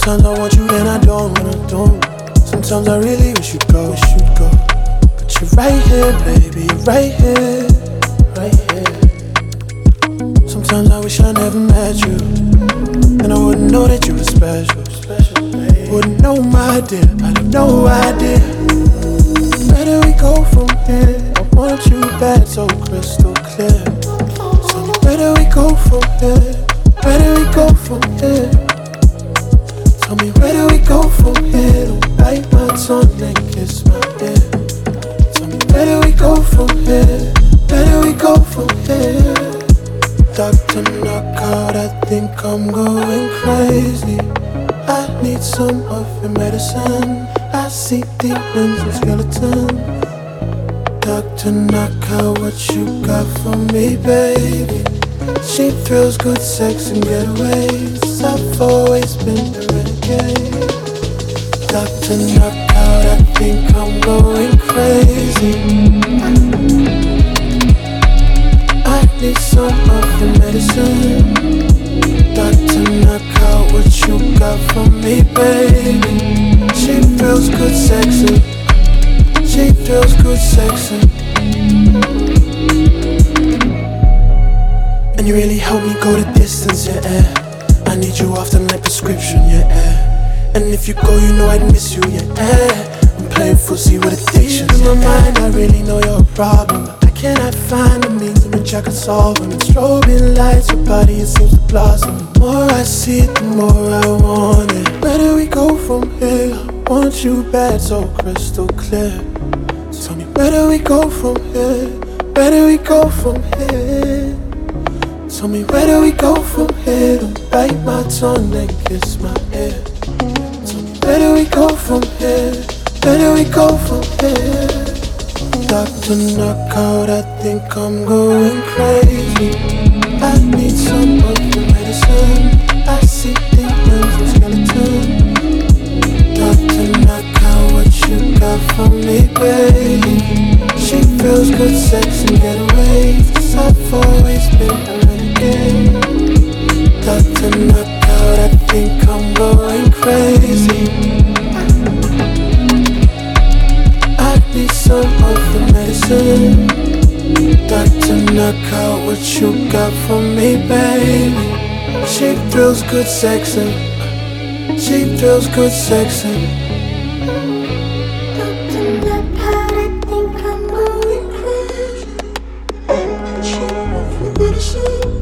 Sometimes I want you and I don't, Sometimes I really wish you'd go, But you're right here, baby, you're right here, right here. Sometimes I wish I never met you, and I wouldn't know that you were special, baby. Wouldn't know my dear, I'd have no idea. Where do we go from here? I want you back so crystal clear. Tell me, where do we go from here? Where do we go from here? Tell me, where do we go from here? Don't bite my tongue and kiss my ear. Tell me, where do we go from here? Where do we go from here? Dr. Knockout, I think I'm going crazy. I need some of your medicine. I see demons and skeletons. Dr. Knockout, what you got for me, baby? Cheap thrills, good sex and getaways. I've always been the renegade. Dr. Knockout, I think I'm going crazy. I need some of your medicine. Dr. Knockout, what you got for me, baby? Cheap thrills, good sexing. Cheap thrills, good sexing. And you really help me go the distance, yeah. I need you often like prescription, yeah. And if you go, you know I'd miss you, yeah. I'm playing footsie with addiction. In my mind, I really know you're a problem. But I cannot find the means in which I could solve them. And strobing lights, your body, it seems to blossom. The more I see it, the more I want it. Where do we go from here? I want you bad, so crystal clear. Tell me, where do we go from here? Where do we go from here? Tell me, where do we go from here? Don't bite my tongue and kiss my ear. Tell me, where do we go from here? Where do we go from here? Dr. Knockout, I think I'm going crazy. I need some of your medicine. I see demons and skeletons. Dr. Knockout, what you got for me, baby? She feels good sex and getaways. I've always been a renegade. Dr. Knockout, I think I'm going crazy. I need some of the medicine. Dr. Knockout, what you got for me, baby? Cheap thrills, good sexing. Cheap thrills, good sexing. Dr. Knockout, I think I'm going crazy. Some of the medicine.